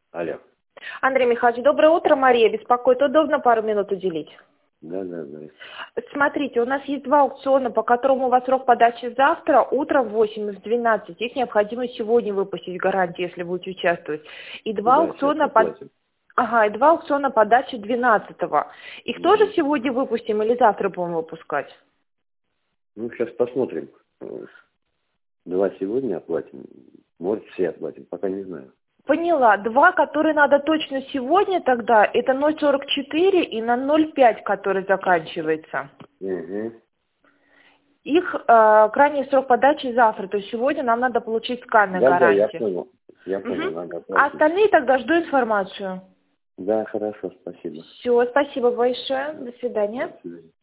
Алло. Андрей Михайлович, доброе утро. Мария беспокоит. Удобно пару минут уделить? Да. Смотрите, у нас есть два аукциона, по которым у вас срок подачи завтра, утром в 8 и в 12. Их необходимо сегодня выпустить гарантии, если будете участвовать. И два Да, аукциона и два аукциона подачи 12-го. Их тоже сегодня выпустим или завтра будем выпускать? Ну, сейчас посмотрим. Два сегодня оплатим. Может, все оплатим. Пока не знаю. Поняла. Два, которые надо точно сегодня тогда, это 0,44 и на 0,5, который заканчивается. Угу. Их крайний срок подачи завтра, то есть сегодня нам надо получить скан гарантии. Да, я понял. Надо А оплатить. остальные тогда жду информацию. Да, хорошо, спасибо. Все, спасибо большое. До свидания. До свидания.